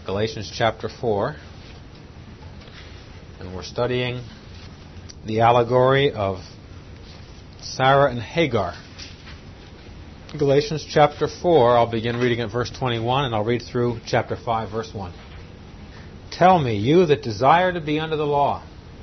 Galatians chapter 4, and we're studying the allegory of Sarah and Hagar. Galatians chapter 4, I'll begin reading at verse 21, and I'll read through chapter 5, verse 1. Tell me, you that desire to be under the law,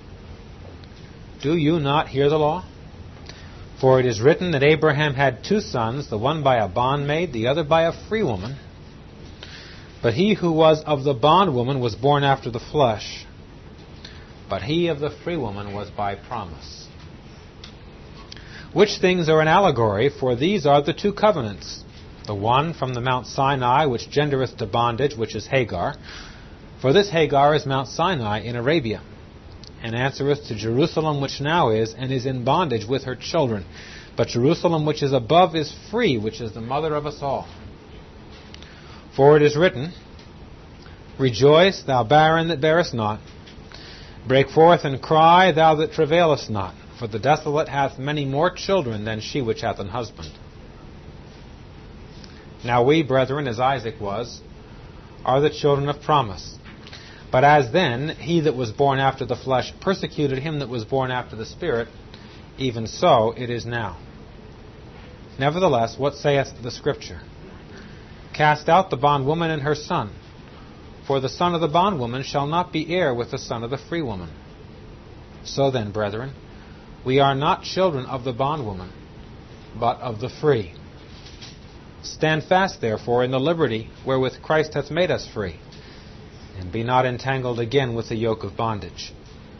do you not hear the law? For it is written that Abraham had two sons, the one by a bondmaid, the other by a free woman. But he who was of the bondwoman was born after the flesh, but he of the free woman was by promise. Which things are an allegory, for these are the two covenants, the one from the Mount Sinai, which gendereth to bondage, which is Hagar. For this Hagar is Mount Sinai in Arabia, and answereth to Jerusalem, which now is, and is in bondage with her children. But Jerusalem which is above is free, which is the mother of us all. For it is written, Rejoice, thou barren that bearest not. Break forth and cry, thou that travailest not. For the desolate hath many more children than she which hath an husband. Now we, brethren, as Isaac was, are the children of promise. But as then he that was born after the flesh persecuted him that was born after the Spirit, even so it is now. Nevertheless, what saith the Scripture? Cast out the bondwoman and her son, for the son of the bondwoman shall not be heir with the son of the free woman. So then, brethren, we are not children of the bondwoman, but of the free. Stand fast, therefore, in the liberty wherewith Christ hath made us free, and be not entangled again with the yoke of bondage.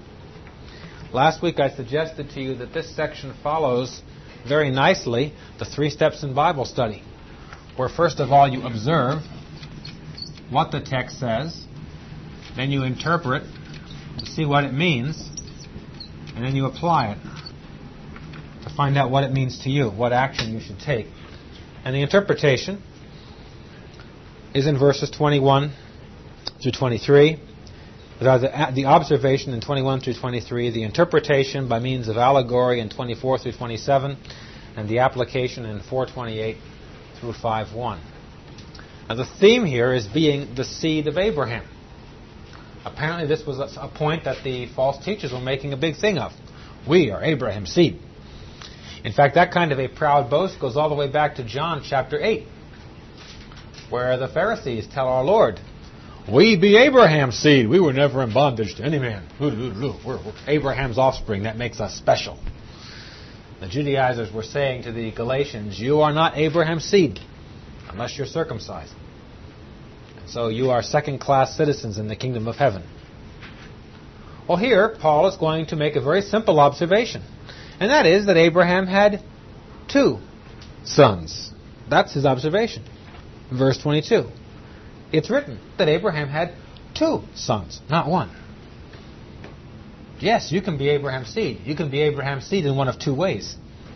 Last week I suggested to you that this section follows very nicely the 3 steps in Bible study, where first of all you observe what the text says, then you interpret to see what it means, and then you apply it to find out what it means to you, what action you should take. And the interpretation is in verses 21 through 23. The observation in 21 through 23, the interpretation by means of allegory in 24 through 27, and the application in 4:28 through 5:1. Now the theme here is being the seed of Abraham. Apparently this was a point that the false teachers were making a big thing of. We are Abraham's seed. In fact, that kind of a proud boast goes all the way back to John chapter 8, where the Pharisees tell our Lord, we be Abraham's seed. We were never in bondage to any man. We're Abraham's offspring. That makes us special. The Judaizers were saying to the Galatians, you are not Abraham's seed unless you're circumcised. And so you are second-class citizens in the kingdom of heaven. Well, here Paul is going to make a very simple observation, and that is that Abraham had 2 sons. That's his observation. Verse 22. It's written that Abraham had 2 sons, not 1. Yes, you can be Abraham's seed. You can be Abraham's seed in one of 2 ways.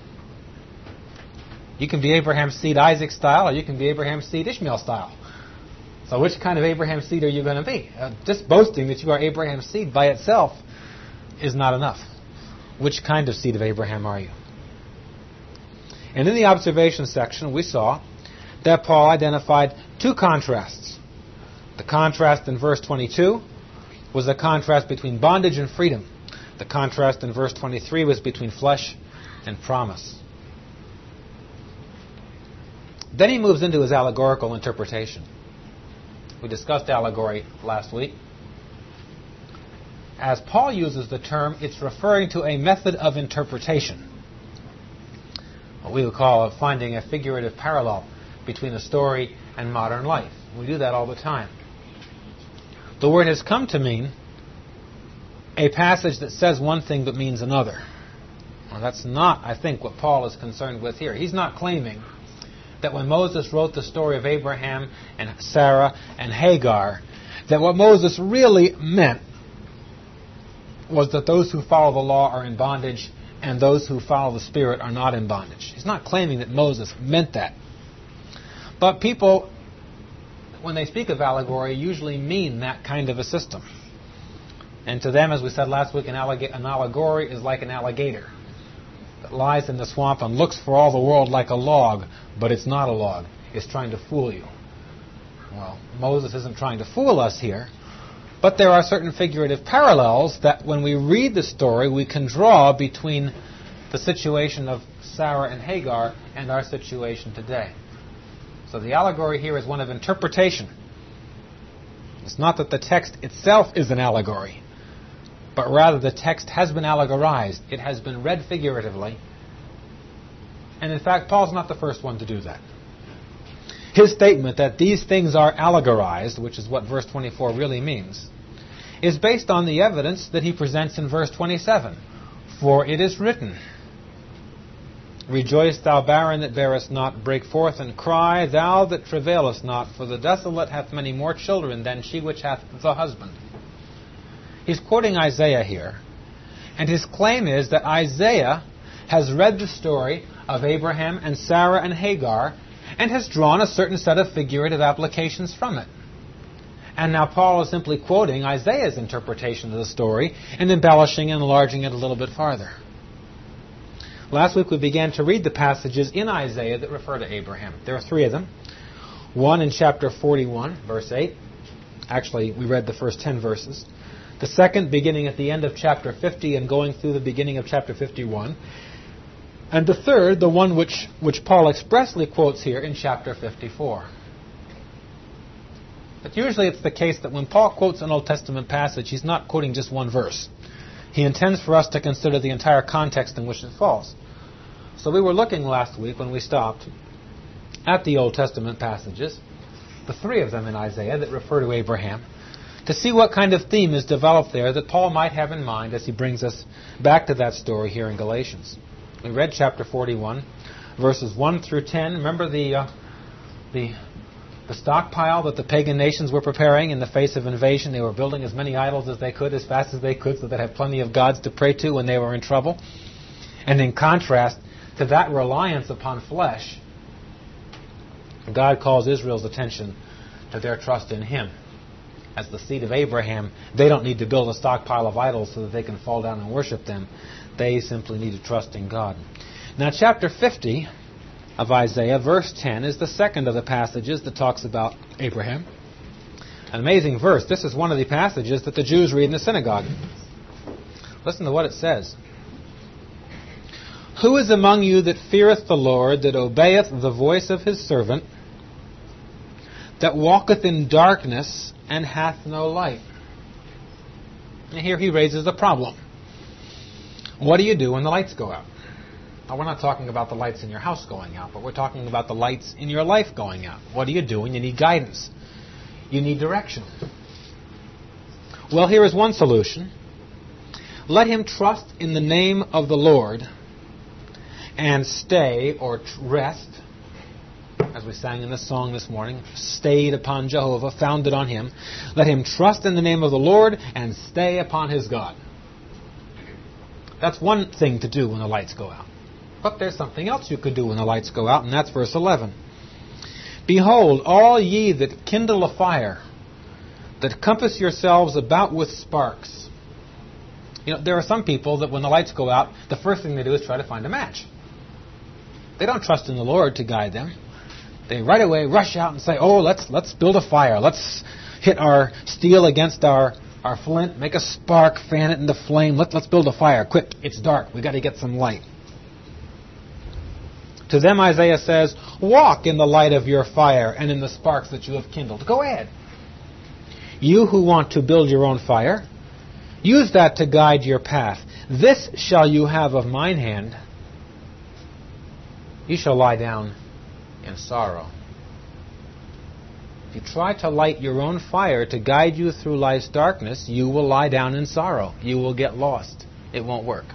You can be Abraham's seed Isaac style, or you can be Abraham's seed Ishmael style. So which kind of Abraham's seed are you going to be? Just boasting that you are Abraham's seed by itself is not enough. Which kind of seed of Abraham are you? And in the observation section, we saw that Paul identified 2 contrasts. The contrast in verse 22 was the contrast between bondage and freedom. The contrast in verse 23 was between flesh and promise. Then he moves into his allegorical interpretation. We discussed allegory last week. As Paul uses the term, it's referring to a method of interpretation, what we would call finding a figurative parallel between a story and modern life. We do that all the time. The word has come to mean a passage that says one thing but means another. Well, that's not, I think, what Paul is concerned with here. He's not claiming that when Moses wrote the story of Abraham and Sarah and Hagar, that what Moses really meant was that those who follow the law are in bondage and those who follow the Spirit are not in bondage. He's not claiming that Moses meant that. But people, when they speak of allegory, usually mean that kind of a system. And to them, as we said last week, an allegory is like an alligator that lies in the swamp and looks for all the world like a log, but it's not a log. It's trying to fool you. Well, Moses isn't trying to fool us here, but there are certain figurative parallels that when we read the story, we can draw between the situation of Sarah and Hagar and our situation today. So the allegory here is one of interpretation. It's not that the text itself is an allegory, but rather the text has been allegorized. It has been read figuratively. And in fact, Paul's not the first one to do that. His statement that these things are allegorized, which is what verse 24 really means, is based on the evidence that he presents in verse 27. For it is written, Rejoice, thou barren that bearest not, break forth and cry, thou that travailest not, for the desolate hath many more children than she which hath the husband. He's quoting Isaiah here, and his claim is that Isaiah has read the story of Abraham and Sarah and Hagar and has drawn a certain set of figurative applications from it. And now Paul is simply quoting Isaiah's interpretation of the story and embellishing and enlarging it a little bit farther. Last week we began to read the passages in Isaiah that refer to Abraham. There are three of them. One in chapter 41, verse 8. Actually, we read the first 10 verses. The second, beginning at the end of chapter 50 and going through the beginning of chapter 51. And the third, the one which Paul expressly quotes here in chapter 54. But usually it's the case that when Paul quotes an Old Testament passage, he's not quoting just one verse. He intends for us to consider the entire context in which it falls. So we were looking last week when we stopped at the Old Testament passages, the three of them in Isaiah that refer to Abraham, to see what kind of theme is developed there that Paul might have in mind as he brings us back to that story here in Galatians. We read chapter 41, verses 1 through 10. Remember the stockpile that the pagan nations were preparing in the face of invasion? They were building as many idols as they could, as fast as they could, so they'd have plenty of gods to pray to when they were in trouble. And in contrast to that reliance upon flesh, God calls Israel's attention to their trust in Him. As the seed of Abraham, they don't need to build a stockpile of idols so that they can fall down and worship them. They simply need to trust in God. Now, chapter 50 of Isaiah, verse 10, is the second of the passages that talks about Abraham. An amazing verse. This is one of the passages that the Jews read in the synagogue. Listen to what it says. Who is among you that feareth the Lord, that obeyeth the voice of his servant, that walketh in darkness and hath no light? And here he raises a problem. What do you do when the lights go out? Now, we're not talking about the lights in your house going out, but we're talking about the lights in your life going out. What do you do when you need guidance? You need direction. Well, here is one solution. Let him trust in the name of the Lord and stay or rest, as we sang in the song this morning, stayed upon Jehovah, founded on Him. Let him trust in the name of the Lord and stay upon his God. That's one thing to do when the lights go out. But there's something else you could do when the lights go out, and that's verse 11. Behold, all ye that kindle a fire, that compass yourselves about with sparks. You know, there are some people that when the lights go out, the first thing they do is try to find a match. They don't trust in the Lord to guide them. They right away rush out and say, oh, let's build a fire. Let's hit our steel against our flint, make a spark, fan it into flame. Let's build a fire. Quick, it's dark. We've got to get some light. To them, Isaiah says, walk in the light of your fire and in the sparks that you have kindled. Go ahead. You who want to build your own fire, use that to guide your path. This shall you have of mine hand. You shall lie down in sorrow. If you try to light your own fire to guide you through life's darkness, you will lie down in sorrow. You will get lost. It won't work.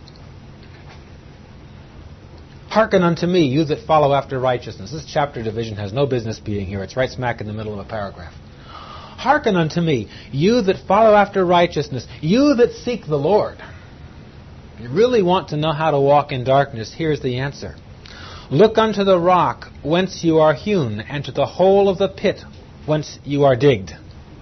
Hearken unto me, you that follow after righteousness. This chapter division has no business being here. It's right smack in the middle of a paragraph. Hearken unto me, you that follow after righteousness, you that seek the Lord. If you really want to know how to walk in darkness, here's the answer. Look unto the rock whence you are hewn, and to the hole of the pit whence you are digged.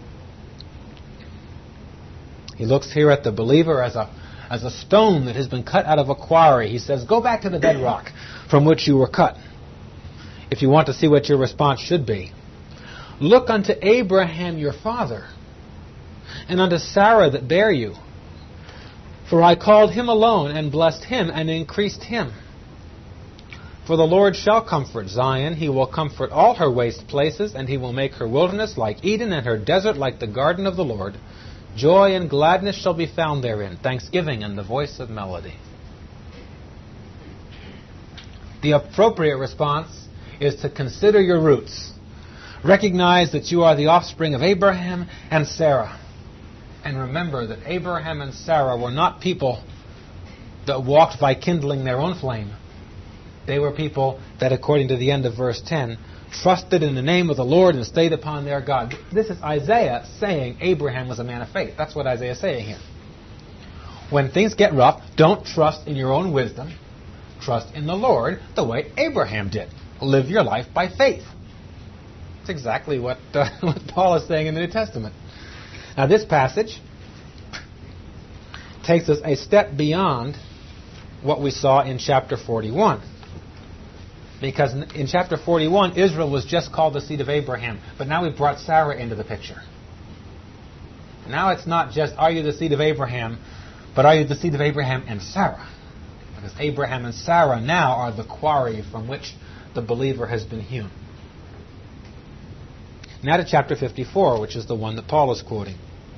He looks here at the believer as a stone that has been cut out of a quarry. He says, go back to the bedrock from which you were cut. If you want to see what your response should be, Look unto Abraham your father, and unto Sarah that bare you. For I called him alone, and blessed him, and increased him. For the Lord shall comfort Zion, he will comfort all her waste places, and he will make her wilderness like Eden, and her desert like the garden of the Lord. Joy and gladness shall be found therein, thanksgiving and the voice of melody. The appropriate response is to consider your roots. Recognize that you are the offspring of Abraham and Sarah. And remember that Abraham and Sarah were not people that walked by kindling their own flame. They were people that, according to the end of verse 10, trusted in the name of the Lord and stayed upon their God. This is Isaiah saying Abraham was a man of faith. That's what Isaiah is saying here. When things get rough, don't trust in your own wisdom. Trust in the Lord the way Abraham did. Live your life by faith. That's exactly what Paul is saying in the New Testament. Now this passage takes us a step beyond what we saw in chapter 41. Because in chapter 41, Israel was just called the seed of Abraham. But now we've brought Sarah into the picture. Now it's not just, are you the seed of Abraham, but are you the seed of Abraham and Sarah? Because Abraham and Sarah now are the quarry from which the believer has been hewn. Now to chapter 54, which is the one that Paul is quoting.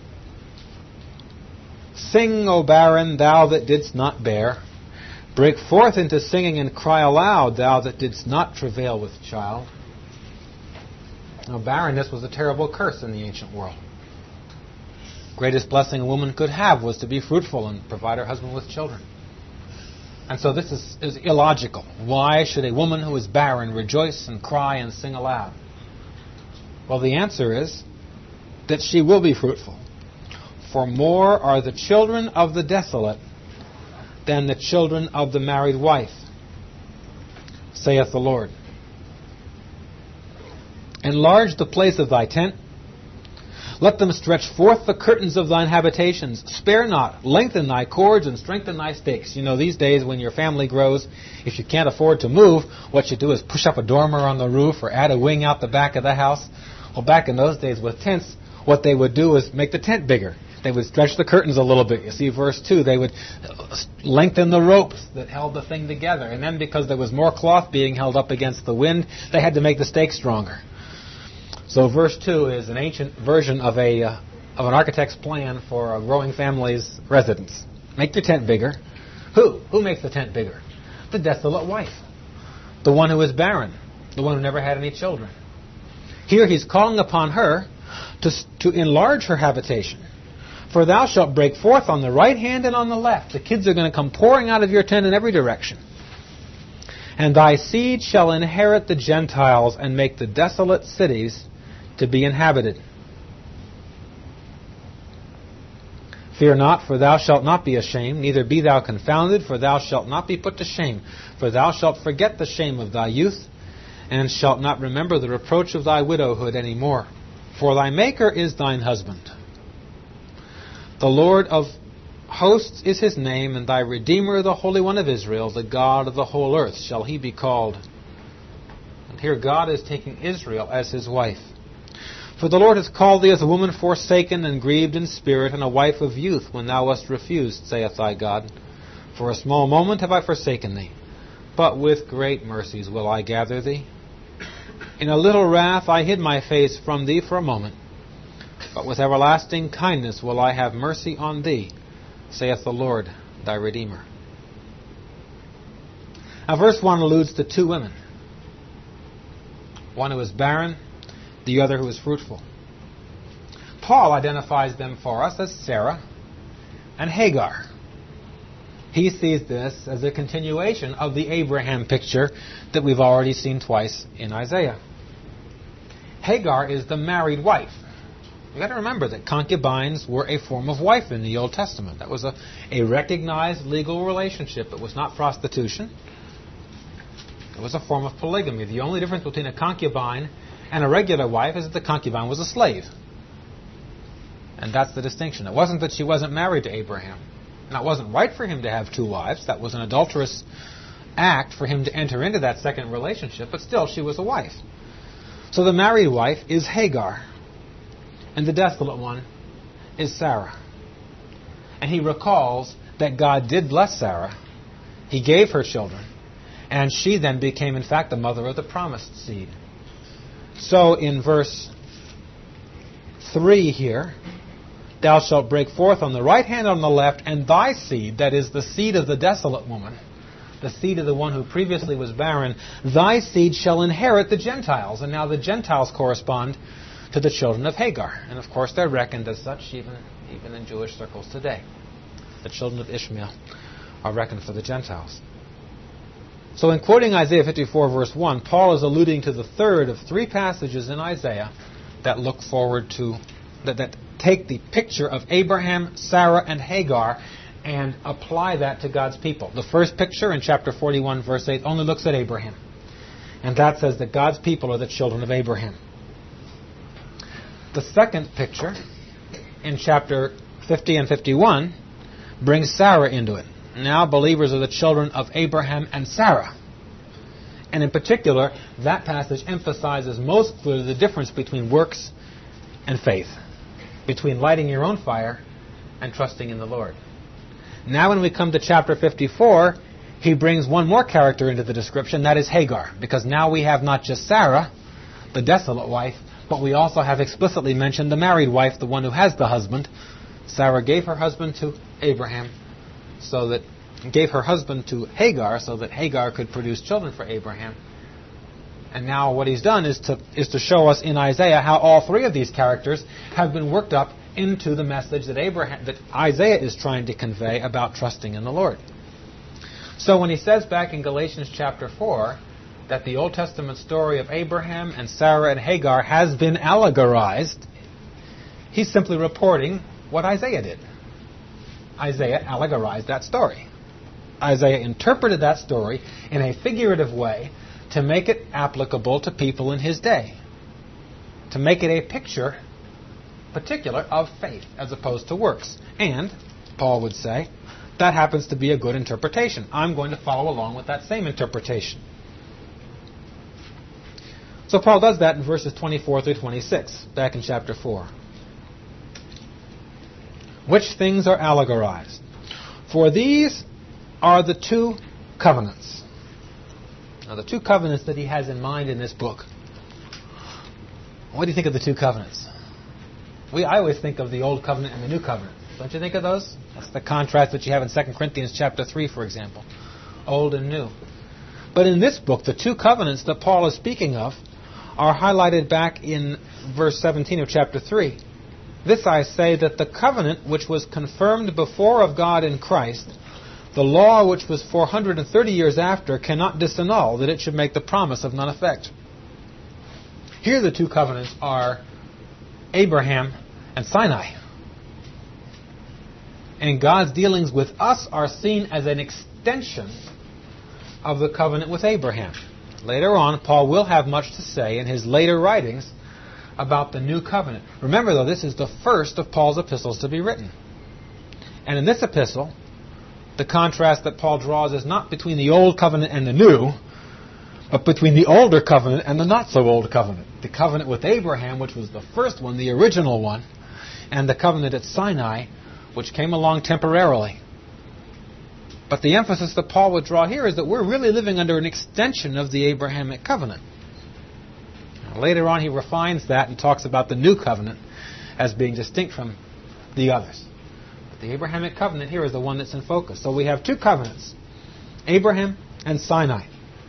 Sing, O barren, thou that didst not bear. Break forth into singing and cry aloud, thou that didst not travail with child. Now, barrenness was a terrible curse in the ancient world. Greatest blessing a woman could have was to be fruitful and provide her husband with children. And so this is illogical. Why should a woman who is barren rejoice and cry and sing aloud? Well, the answer is that she will be fruitful. For more are the children of the desolate than the children of the married wife, saith the Lord. Enlarge the place of thy tent. Let them stretch forth the curtains of thine habitations. Spare not. Lengthen thy cords and strengthen thy stakes. You know, these days when your family grows, if you can't afford to move, what you do is push up a dormer on the roof or add a wing out the back of the house. Well, back in those days with tents, what they would do is make the tent bigger. They would stretch the curtains a little bit. You see verse 2, they would lengthen the ropes that held the thing together. And then because there was more cloth being held up against the wind, they had to make the stakes stronger. So verse 2 is an ancient version of an architect's plan for a growing family's residence. Make your tent bigger. Who makes the tent bigger? The desolate wife. The one who is barren. The one who never had any children. Here he's calling upon her to enlarge her habitation. For thou shalt break forth on the right hand and on the left. The kids are going to come pouring out of your tent in every direction. And thy seed shall inherit the Gentiles and make the desolate cities to be inhabited. Fear not, for thou shalt not be ashamed, neither be thou confounded, for thou shalt not be put to shame. For thou shalt forget the shame of thy youth, and shalt not remember the reproach of thy widowhood any more. For thy Maker is thine husband. The Lord of hosts is his name, and thy Redeemer, the Holy One of Israel, the God of the whole earth, shall he be called. And here God is taking Israel as his wife. For the Lord has called thee as a woman forsaken and grieved in spirit, and a wife of youth, when thou wast refused, saith thy God. For a small moment have I forsaken thee, but with great mercies will I gather thee. In a little wrath I hid my face from thee for a moment, but with everlasting kindness will I have mercy on thee, saith the Lord thy Redeemer. Now verse 1 alludes to two women. One who is barren, the other who is fruitful. Paul identifies them for us as Sarah and Hagar. He sees this as a continuation of the Abraham picture that we've already seen twice in Isaiah. Hagar is the married wife. You've got to remember that concubines were a form of wife in the Old Testament. That was a recognized legal relationship. It was not prostitution. It was a form of polygamy. The only difference between a concubine and a regular wife is that the concubine was a slave. And that's the distinction. It wasn't that she wasn't married to Abraham. And it wasn't right for him to have two wives. That was an adulterous act for him to enter into that second relationship. But still, she was a wife. So the married wife is Hagar, and the desolate one is Sarah. And he recalls that God did bless Sarah. He gave her children. And she then became, in fact, the mother of the promised seed. So in verse 3 here, thou shalt break forth on the right hand and on the left, and thy seed, that is the seed of the desolate woman, the seed of the one who previously was barren, thy seed shall inherit the Gentiles. And now the Gentiles correspond to the children of Hagar. And of course they're reckoned as such even in Jewish circles today. The children of Ishmael are reckoned for the Gentiles. So in quoting Isaiah 54 verse 1, Paul is alluding to the third of three passages in Isaiah that look forward to, that take the picture of Abraham, Sarah, and Hagar and apply that to God's people. The first picture in chapter 41 verse 8 only looks at Abraham. And that says that God's people are the children of Abraham. The second picture in chapter 50 and 51 brings Sarah into it. Now believers are the children of Abraham and Sarah. And in particular, that passage emphasizes most clearly the difference between works and faith, between lighting your own fire and trusting in the Lord. Now when we come to chapter 54, he brings one more character into the description, that is Hagar, because now we have not just Sarah, the desolate wife, but we also have explicitly mentioned the married wife, the one who has the husband. Sarah gave her husband to Abraham, gave her husband to Hagar so that Hagar could produce children for Abraham. And now what he's done is to show us in Isaiah how all three of these characters have been worked up into the message that Isaiah is trying to convey about trusting in the Lord. So when he says back in Galatians chapter 4 that the Old Testament story of Abraham and Sarah and Hagar has been allegorized, he's simply reporting what Isaiah did. Isaiah allegorized that story. Isaiah interpreted that story in a figurative way to make it applicable to people in his day, to make it a picture particular of faith as opposed to works. And, Paul would say, that happens to be a good interpretation. I'm going to follow along with that same interpretation. So Paul does that in verses 24 through 26, back in chapter 4. Which things are allegorized? For these are the two covenants. Now, the two covenants that he has in mind in this book. What do you think of the two covenants? I always think of the Old Covenant and the New Covenant. Don't you think of those? That's the contrast that you have in 2 Corinthians chapter 3, for example. Old and new. But in this book, the two covenants that Paul is speaking of are highlighted back in verse 17 of chapter 3. This I say, that the covenant which was confirmed before of God in Christ, the law which was 430 years after, cannot disannul, that it should make the promise of none effect. Here the two covenants are Abraham and Sinai. And God's dealings with us are seen as an extension of the covenant with Abraham. Later on, Paul will have much to say in his later writings about the new covenant. Remember, though, this is the first of Paul's epistles to be written. And in this epistle, the contrast that Paul draws is not between the old covenant and the new, but between the older covenant and the not-so-old covenant. The covenant with Abraham, which was the first one, the original one, and the covenant at Sinai, which came along temporarily. But the emphasis that Paul would draw here is that we're really living under an extension of the Abrahamic covenant. Now, later on he refines that and talks about the new covenant as being distinct from the others. But the Abrahamic covenant here is the one that's in focus. So we have two covenants, Abraham and Sinai.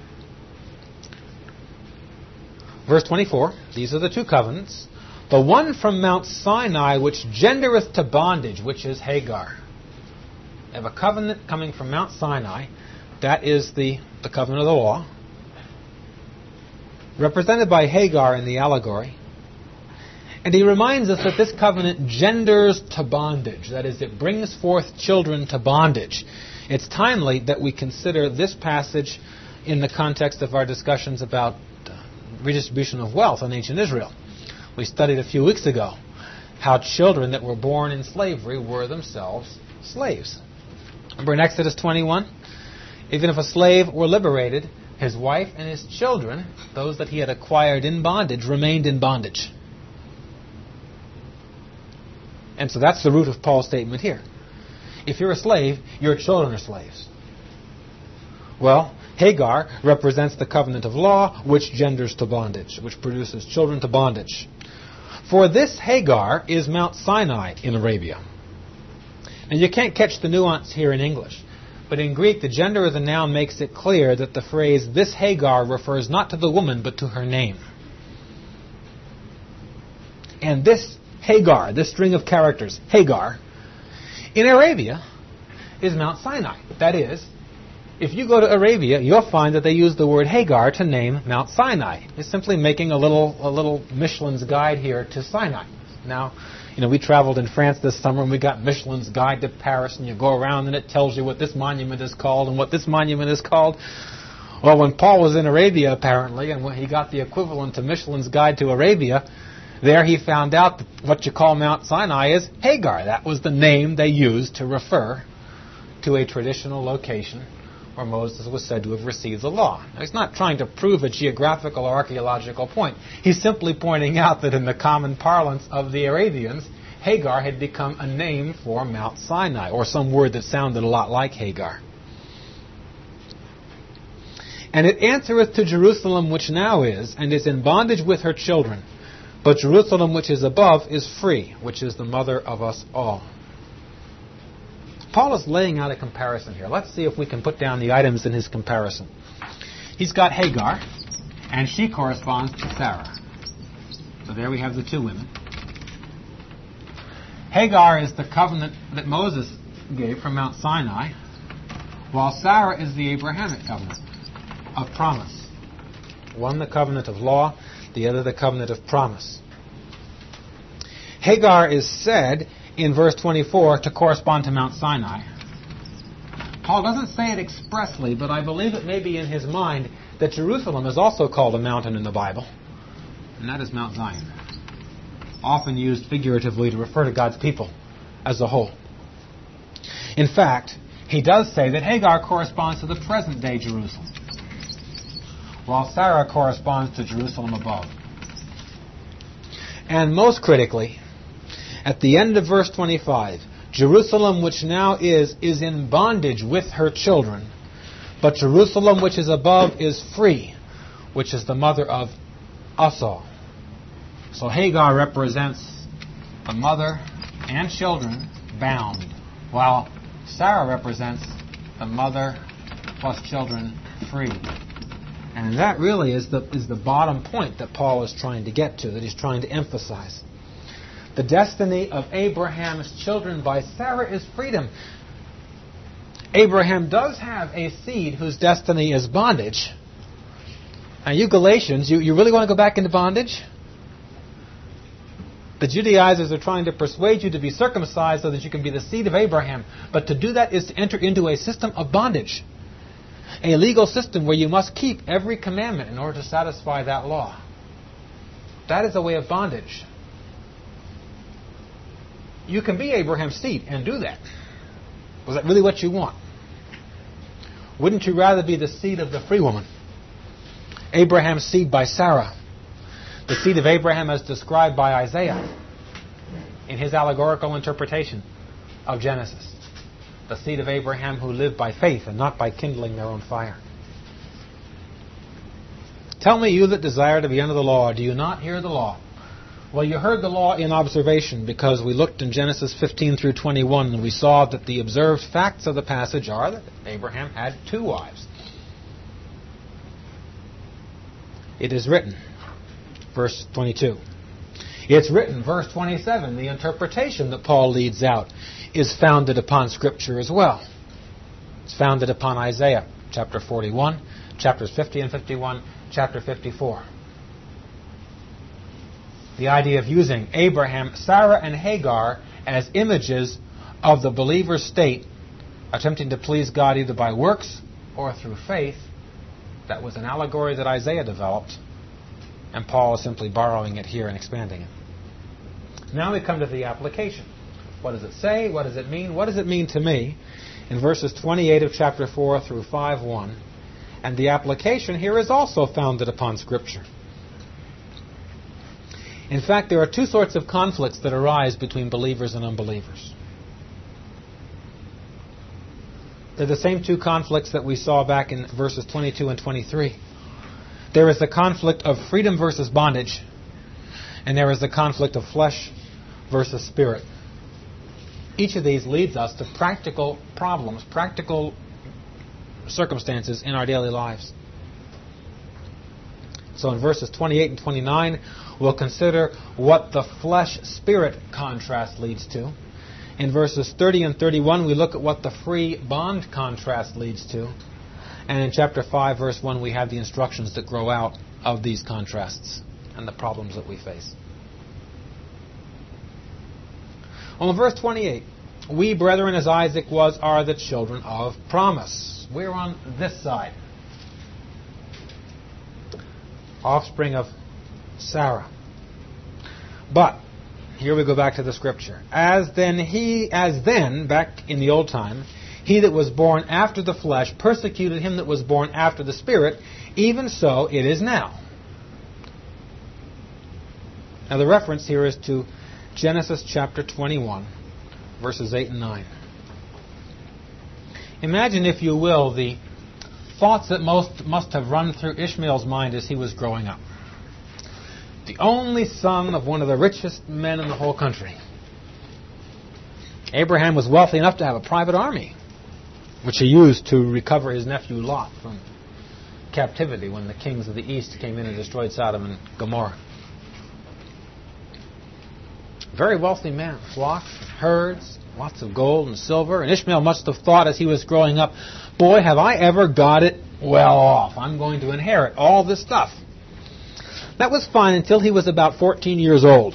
Verse 24, these are the two covenants. The one from Mount Sinai which gendereth to bondage, which is Hagar. We have a covenant coming from Mount Sinai. That is the covenant of the law, represented by Hagar in the allegory. And he reminds us that this covenant genders to bondage. That is, it brings forth children to bondage. It's timely that we consider this passage in the context of our discussions about redistribution of wealth in ancient Israel. We studied a few weeks ago how children that were born in slavery were themselves slaves. Remember in Exodus 21, even if a slave were liberated, His wife and his children, those that he had acquired in bondage, remained in bondage. And so that's the root of Paul's statement here. If you're a slave, your children are slaves. Well, Hagar represents the covenant of law, which genders to bondage, which produces children to bondage. For this Hagar is Mount Sinai in Arabia. And you can't catch the nuance here in English. But in Greek, the gender of the noun makes it clear that the phrase, this Hagar, refers not to the woman, but to her name. And this Hagar, this string of characters, Hagar, in Arabia, is Mount Sinai. That is, if you go to Arabia, you'll find that they use the word Hagar to name Mount Sinai. It's simply making a little Michelin's Guide here to Sinai. Now, we traveled in France this summer and we got Michelin's Guide to Paris, and you go around and it tells you what this monument is called and what this monument is called. Well, when Paul was in Arabia, apparently, and when he got the equivalent to Michelin's Guide to Arabia, there he found out that what you call Mount Sinai is Hagar. That was the name they used to refer to a traditional location where Moses was said to have received the law. Now, he's not trying to prove a geographical or archaeological point. He's simply pointing out that in the common parlance of the Arabians, Hagar had become a name for Mount Sinai, or some word that sounded a lot like Hagar. And it answereth to Jerusalem which now is, and is in bondage with her children. But Jerusalem which is above is free, which is the mother of us all. Paul is laying out a comparison here. Let's see if we can put down the items in his comparison. He's got Hagar, and she corresponds to Sarah. So there we have the two women. Hagar is the covenant that Moses gave from Mount Sinai, while Sarah is the Abrahamic covenant of promise. One the covenant of law, the other the covenant of promise. Hagar is said in verse 24 to correspond to Mount Sinai. Paul doesn't say it expressly, but I believe it may be in his mind that Jerusalem is also called a mountain in the Bible, and that is Mount Zion, often used figuratively to refer to God's people as a whole. In fact, he does say that Hagar corresponds to the present-day Jerusalem, while Sarah corresponds to Jerusalem above. And most critically, at the end of verse 25, Jerusalem which now is in bondage with her children, but Jerusalem which is above is free, which is the mother of us all. So Hagar represents the mother and children bound, while Sarah represents the mother plus children free. And that really is the bottom point that Paul is trying to get to, that he's trying to emphasize. The destiny of Abraham's children by Sarah is freedom. Abraham does have a seed whose destiny is bondage. Now you Galatians, you really want to go back into bondage? The Judaizers are trying to persuade you to be circumcised so that you can be the seed of Abraham. But to do that is to enter into a system of bondage. A legal system where you must keep every commandment in order to satisfy that law. That is a way of bondage. You can be Abraham's seed and do that. Was that really what you want? Wouldn't you rather be the seed of the free woman? Abraham's seed by Sarah. The seed of Abraham as described by Isaiah in his allegorical interpretation of Genesis. The seed of Abraham who lived by faith and not by kindling their own fire. Tell me, you that desire to be under the law, do you not hear the law? Well, you heard the law in observation, because we looked in Genesis 15 through 21 and we saw that the observed facts of the passage are that Abraham had 2 wives. It is written, verse 22. It's written, verse 27. The interpretation that Paul leads out is founded upon Scripture as well. It's founded upon Isaiah, chapter 41, chapters 50 and 51, chapter 54. The idea of using Abraham, Sarah, and Hagar as images of the believer's state, attempting to please God either by works or through faith, that was an allegory that Isaiah developed, and Paul is simply borrowing it here and expanding it. Now we come to the application. What does it say? What does it mean? What does it mean to me? In verses 28 of chapter 4 through 5:1, And the application here is also founded upon Scripture. In fact, there are two sorts of conflicts that arise between believers and unbelievers. They're the same two conflicts that we saw back in verses 22 and 23. There is the conflict of freedom versus bondage, and there is the conflict of flesh versus spirit. Each of these leads us to practical problems, practical circumstances in our daily lives. So in verses 28 and 29, we'll consider what the flesh-spirit contrast leads to. In verses 30 and 31, we look at what the free-bond contrast leads to. And in chapter 5, verse 1, we have the instructions that grow out of these contrasts and the problems that we face. Well, in verse 28, we, brethren, as Isaac was, are the children of promise. We're on this side. Offspring of Sarah. But, here we go back to the Scripture. As then, back in the old time, he that was born after the flesh persecuted him that was born after the Spirit, even so it is now. Now the reference here is to Genesis chapter 21, verses 8 and 9. Imagine, if you will, the thoughts that must have run through Ishmael's mind as he was growing up. The only son of one of the richest men in the whole country. Abraham was wealthy enough to have a private army, which he used to recover his nephew Lot from captivity when the kings of the east came in and destroyed Sodom and Gomorrah. Very wealthy man, flocks, herds, lots of gold and silver. And Ishmael must have thought as he was growing up, boy, have I ever got it well off. I'm going to inherit all this stuff. That was fine until he was about 14 years old.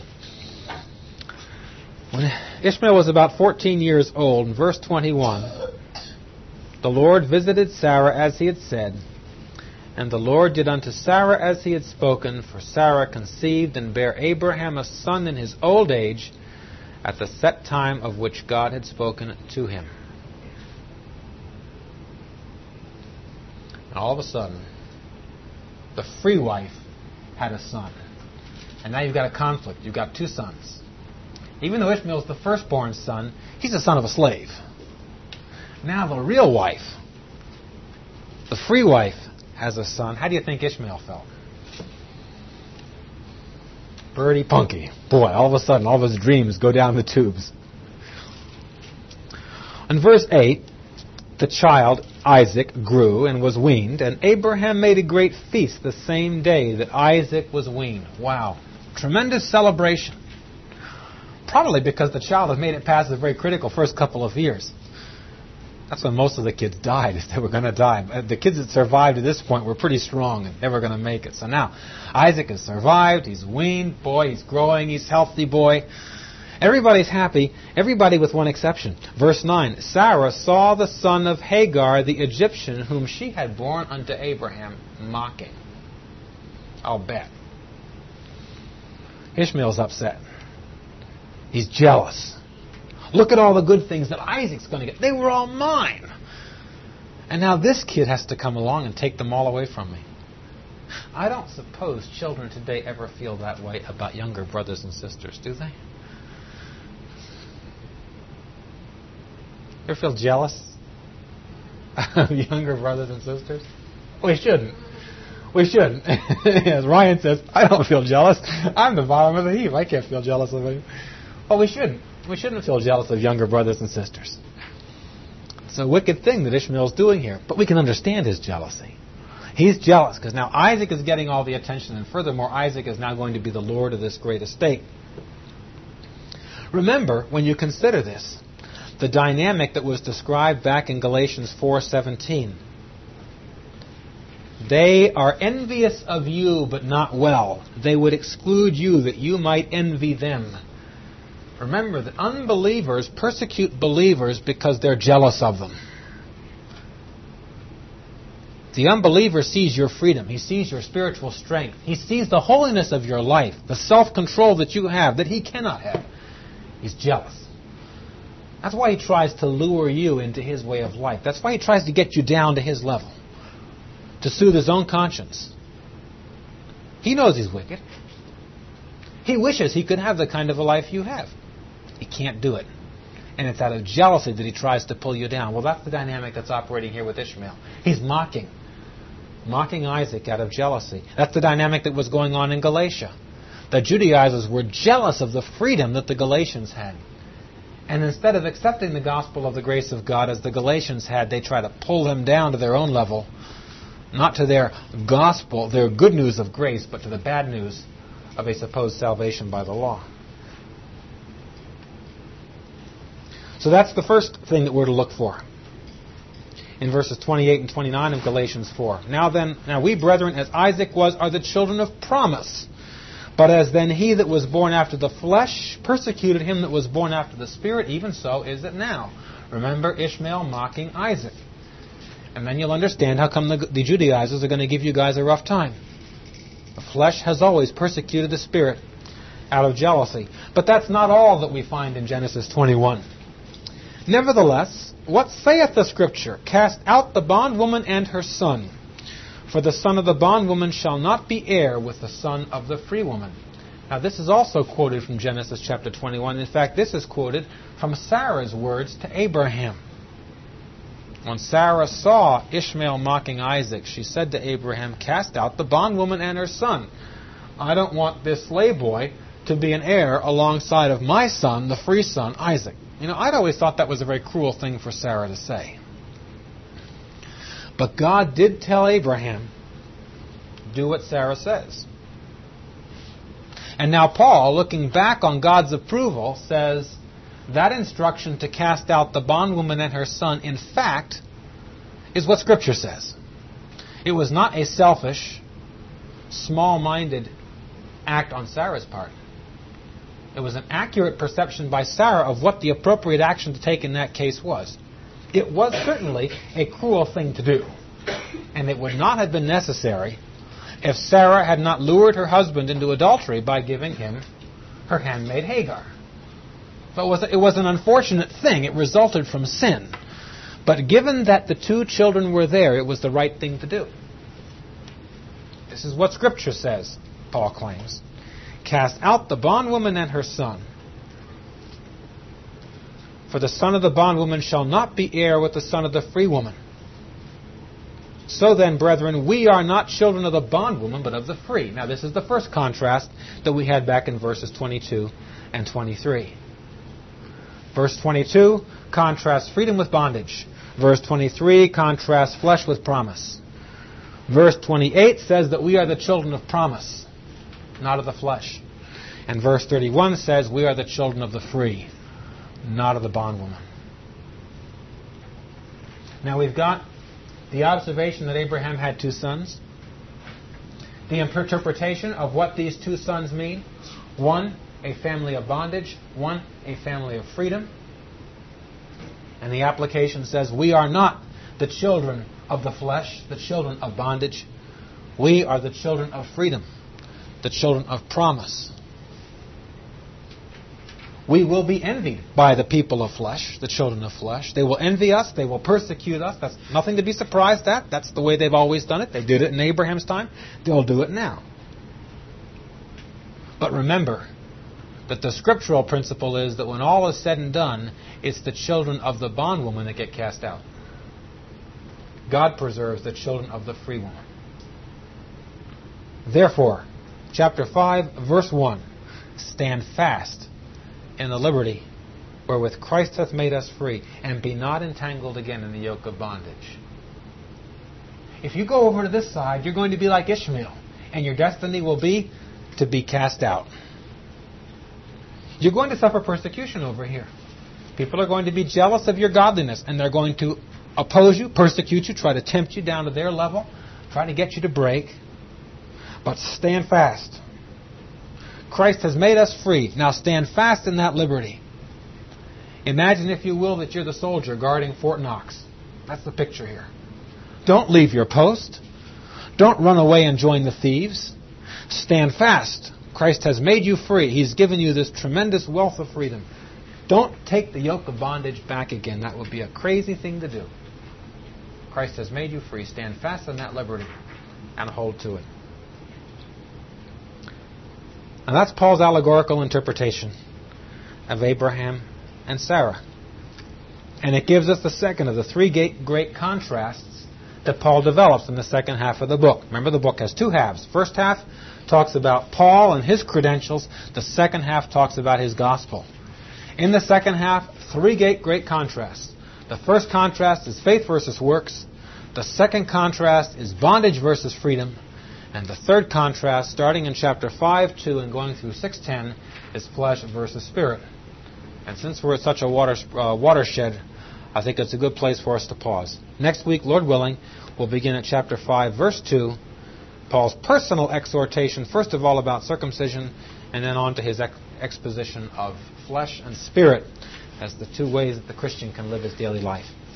When Ishmael was about 14 years old, in verse 21, the Lord visited Sarah as he had said, and the Lord did unto Sarah as he had spoken, for Sarah conceived and bare Abraham a son in his old age, at the set time of which God had spoken to him. And all of a sudden, the free wife had a son. And now you've got a conflict. You've got two sons. Even though Ishmael's the firstborn son, he's the son of a slave. Now the real wife, the free wife, has a son. How do you think Ishmael felt? Birdie punky. Boy, all of a sudden, all of his dreams go down the tubes. In verse 8, the child, Isaac, grew and was weaned, and Abraham made a great feast the same day that Isaac was weaned. Wow. Tremendous celebration. Probably because the child had made it past the very critical first couple of years. That's when most of the kids died, if they were going to die. The kids that survived to this point were pretty strong and never going to make it. So now, Isaac has survived, he's weaned, boy, he's growing, he's healthy, boy. Everybody's happy, everybody with one exception. Verse 9, Sarah saw the son of Hagar, the Egyptian, whom she had borne unto Abraham, mocking. I'll bet. Ishmael's upset. He's jealous. Look at all the good things that Isaac's going to get. They were all mine. And now this kid has to come along and take them all away from me. I don't suppose children today ever feel that way about younger brothers and sisters, do they? Ever feel jealous of younger brothers and sisters? We shouldn't. We shouldn't. As Ryan says, I don't feel jealous. I'm the bottom of the heap. I can't feel jealous of him. Well, we shouldn't. We shouldn't feel jealous of younger brothers and sisters. It's a wicked thing that Ishmael's doing here, but we can understand his jealousy. He's jealous because now Isaac is getting all the attention, and furthermore, Isaac is now going to be the lord of this great estate. Remember, when you consider this, the dynamic that was described back in Galatians 4:17. They are envious of you, but not well. They would exclude you that you might envy them. Remember that unbelievers persecute believers because they're jealous of them. The unbeliever sees your freedom. He sees your spiritual strength. He sees the holiness of your life, the self-control that you have that he cannot have. He's jealous. That's why he tries to lure you into his way of life. That's why he tries to get you down to his level. to soothe his own conscience. He knows he's wicked. He wishes he could have the kind of a life you have. He can't do it. And it's out of jealousy that he tries to pull you down. Well, that's the dynamic that's operating here with Ishmael. He's mocking Isaac out of jealousy. That's the dynamic that was going on in Galatia. The Judaizers were jealous of the freedom that the Galatians had. And instead of accepting the gospel of the grace of God as the Galatians had, they try to pull them down to their own level, not to their gospel, their good news of grace, but to the bad news of a supposed salvation by the law. So that's the first thing that we're to look for in verses 28 and 29 of Galatians 4. Now we, brethren, as Isaac was, are the children of promise. But as then he that was born after the flesh persecuted him that was born after the Spirit, even so is it now. Remember Ishmael mocking Isaac. And then you'll understand how come the Judaizers are going to give you guys a rough time. The flesh has always persecuted the Spirit out of jealousy. But that's not all that we find in Genesis 21. Nevertheless, what saith the Scripture? Cast out the bondwoman and her son. For the son of the bondwoman shall not be heir with the son of the free woman. Now this is also quoted from Genesis chapter 21. In fact, this is quoted from Sarah's words to Abraham. When Sarah saw Ishmael mocking Isaac, she said to Abraham, cast out the bondwoman and her son. I don't want this slave boy to be an heir alongside of my son, the free son, Isaac. I'd always thought that was a very cruel thing for Sarah to say. But God did tell Abraham, do what Sarah says. And now Paul, looking back on God's approval, says that instruction to cast out the bondwoman and her son, in fact, is what Scripture says. It was not a selfish, small-minded act on Sarah's part. It was an accurate perception by Sarah of what the appropriate action to take in that case was. It was certainly a cruel thing to do. And it would not have been necessary if Sarah had not lured her husband into adultery by giving him her handmaid Hagar. So it was an unfortunate thing. It resulted from sin. But given that the two children were there, it was the right thing to do. This is what Scripture says, Paul claims. Cast out the bondwoman and her son. For the son of the bondwoman shall not be heir with the son of the free woman. So then, brethren, we are not children of the bondwoman, but of the free. Now, this is the first contrast that we had back in verses 22 and 23. Verse 22 contrasts freedom with bondage. Verse 23 contrasts flesh with promise. Verse 28 says that we are the children of promise, not of the flesh. And verse 31 says we are the children of the free, not of the bondwoman. Now we've got the observation that Abraham had two sons, the interpretation of what these two sons mean. One, a family of bondage. One, a family of freedom. And the application says we are not the children of the flesh, the children of bondage. We are the children of freedom, the children of promise. We will be envied by the people of flesh, the children of flesh. They will envy us. They will persecute us. That's nothing to be surprised at. That's the way they've always done it. They did it in Abraham's time. They'll do it now. But remember that the scriptural principle is that when all is said and done, it's the children of the bondwoman that get cast out. God preserves the children of the free woman. Therefore, chapter 5, verse 1, stand fast in the liberty wherewith Christ hath made us free, and be not entangled again in the yoke of bondage. If you go over to this side, you're going to be like Ishmael, and your destiny will be to be cast out. You're going to suffer persecution over here. People are going to be jealous of your godliness, and they're going to oppose you, persecute you, try to tempt you down to their level, try to get you to break. But stand fast. Christ has made us free. Now stand fast in that liberty. Imagine, if you will, that you're the soldier guarding Fort Knox. That's the picture here. Don't leave your post. Don't run away and join the thieves. Stand fast. Christ has made you free. He's given you this tremendous wealth of freedom. Don't take the yoke of bondage back again. That would be a crazy thing to do. Christ has made you free. Stand fast in that liberty and hold to it. And that's Paul's allegorical interpretation of Abraham and Sarah. And it gives us the second of the three great contrasts that Paul develops in the second half of the book. Remember, the book has two halves. First half talks about Paul and his credentials. The second half talks about his gospel. In the second half, three great contrasts. The first contrast is faith versus works. The second contrast is bondage versus freedom. And the third contrast, starting in chapter 5:2 and going through 6:10, is flesh versus spirit. And since we're at such a watershed, I think it's a good place for us to pause. Next week, Lord willing, we'll begin at chapter 5, verse 2, Paul's personal exhortation, first of all about circumcision, and then on to his exposition of flesh and spirit as the two ways that the Christian can live his daily life.